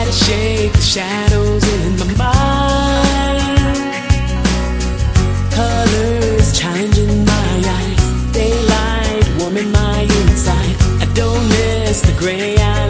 shake the shadows in my mind. Colors challenging my eyes, daylight warming my inside. I don't miss the gray. I